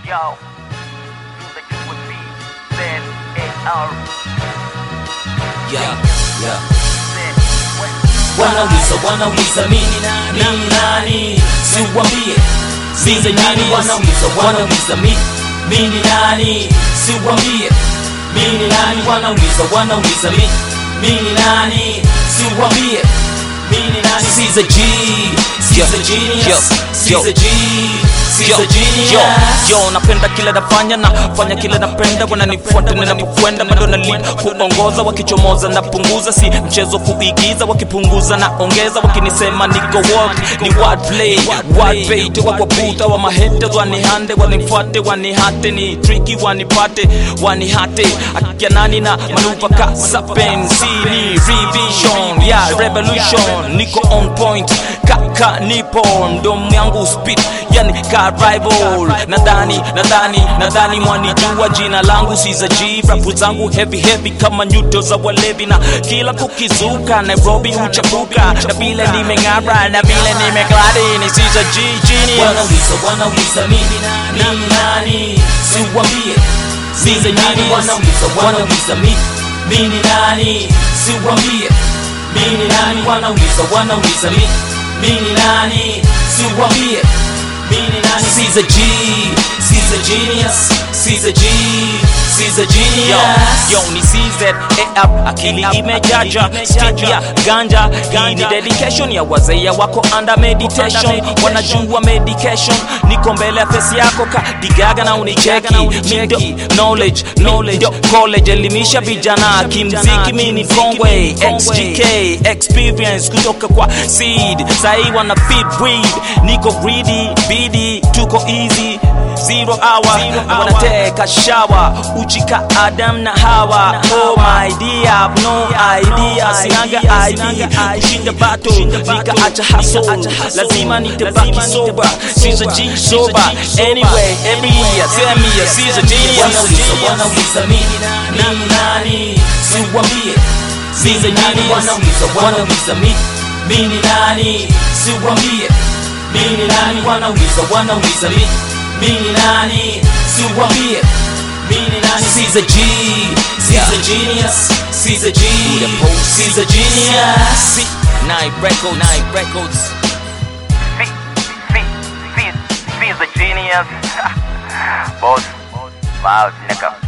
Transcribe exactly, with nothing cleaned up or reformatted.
Yo, the Q would be Z A R. Yeah, yeah. Wanauliza, wanauliza mimi nani, nani? Si uambie, mimi nani? Wanauliza, wanauliza mimi, mimi nani? Si uambie, mimi nani? Wanauliza, wanauliza mimi, mimi nani? Si uambie, mimi nani? She's a G, she's a genius, she's a G. Yo, yo, yo, napenda kila nafanya na fanya kila napenda. Wananifuata ninapokwenda, bado na lead kuongoza. Wakichomoza na punguza, si mchezo kuigiza. Wakipunguza na ongeza, wakinisema niko work ni wordplay, wordbait. Wakuputa wa mahaters wanihande, wanifuate wanihate, ni tricky wanipate wanihate. Akia nani na manuva kasa pensi, ni revision, yeah, revolution. Niko on point, kaka nipo, mdomo yangu speed, yani ka rival. Nadhani, nadhani, nadhani mwanijua jina langu Siza G. Rapu zangu heavy heavy kama nyuto za walevi, na kila kukizuka Nairobi uchabuka. Na vile nimeng'ara, na vile nimegladi, ni Siza G genius. Wanauliza, wanauliza mimi nani, nani? Si uambie, Siza nani? Wanauliza, wanauliza mimi, mimi nani? Si uambie, mimi nani? Wanauliza, wanauliza mimi, mimi nani? Si uambie, mimi nani? She's a G, she's a genius, she's a G, she's a genius. Yo, yo ni C Z A up, akili imejaja, stikia ganja. Hii ni dedication ya wazee wako under meditation. Wanajua medication, niko mbele ya face yako ka digaga na unicheki. Mido knowledge, knowledge college, elimisha vijana kimziki. Mimi ni kongwe, X G K experience kutoka kwa seed. Sahi wana feed breed, niko greedy, bidi tuko easy, zero hour. I wanna take a shower, uchika Adam na Hawa. Oh my dear, I've no idea, sinanga I D kushinda battle, nika acha hustle, lazima nitabaki sober. She's a G sober, anyway, every year, tell me a she's a genius. Wanauliza, wanauliza mimi nani, nani? Si uambie, she's a nani? Wanauliza, wanauliza mimi, mimi nani? Si uambie, mimi nani? Wanauliza, wanauliza mimi, mimi nani? Si uambie, mimi nani? She's a G, she's a genius, she's a G, she's a genius. Nine records, nine records. She's a genius. Boss, wow, nigga.